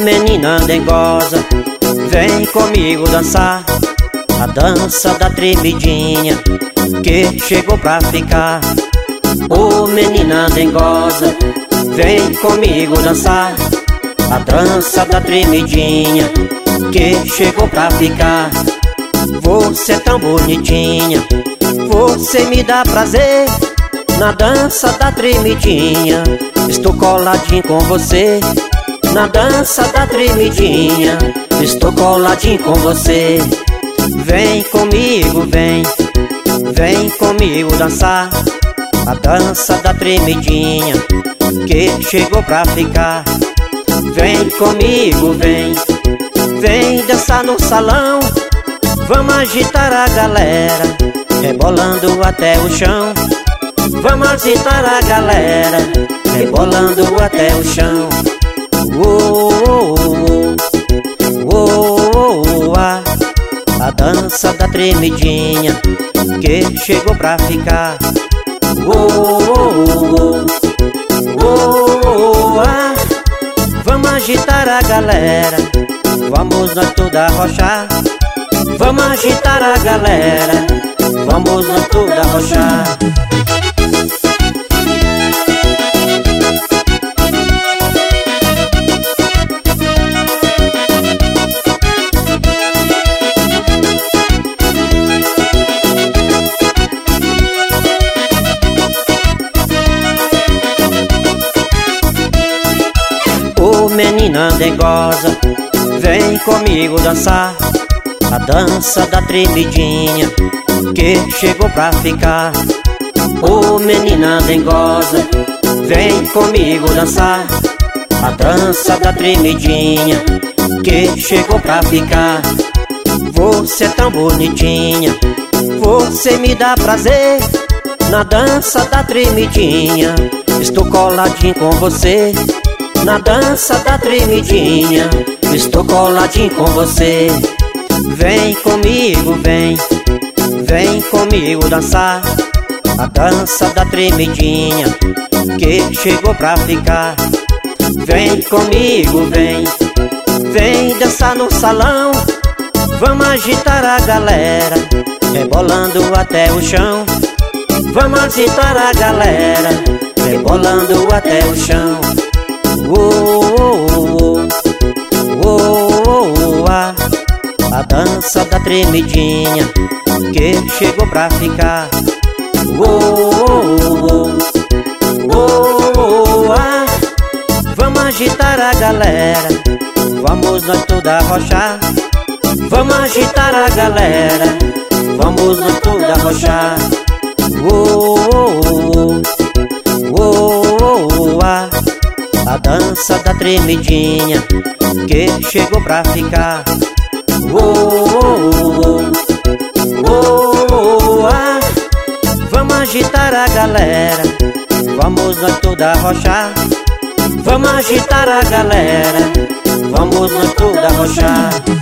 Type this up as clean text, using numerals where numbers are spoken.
menina dengosa, vem comigo dançar a dança da tremidinha, que chegou pra ficar. Ô menina dengosa, vem comigo dançar a dança da tremidinha, que chegou pra ficar. Você é tão bonitinha, você me dá prazer na dança da tremidinha. Estou coladinho com você na dança da tremidinha. Estou coladinho com você. Vem comigo, vem, vem comigo dançar a dança da tremidinha, que chegou pra ficar. Vem comigo, vem, vem dançar no salão. Vamos agitar a galera, rebolando até o chão. Vamos agitar a galera, rebolando até o chão. A dança da tremidinha, que chegou pra ficar. Vamos agitar a galera, vamos nós tudo arrochar. Vamos agitar a galera, vamos nós tudo arrochar. Ô menina dengosa, vem comigo dançar a dança da tremidinha, que chegou pra ficar. Ô menina dengosa, vem comigo dançar a dança da tremidinha, que chegou pra ficar. Você é tão bonitinha, você me dá prazer na dança da tremidinha. Estou coladinho com você na dança da tremidinha. Estou coladinho com você. Vem comigo, vem, vem comigo dançar a dança da tremidinha, que chegou pra ficar. Vem comigo, vem, vem dançar no salão. Vamos agitar a galera, rebolando até o chão. Vamos agitar a galera, rebolando até o chão. A dança da tremidinha, que chegou pra ficar. Vamos agitar a galera, vamos nós tudo arrochar. Vamos agitar a galera, vamos nós tudo arrochar. A dança da tremidinha, que chegou pra ficar. Vamos agitar a galera, vamos nós tudo arrochar. Vamos agitar a galera, vamos nós tudo arrochar.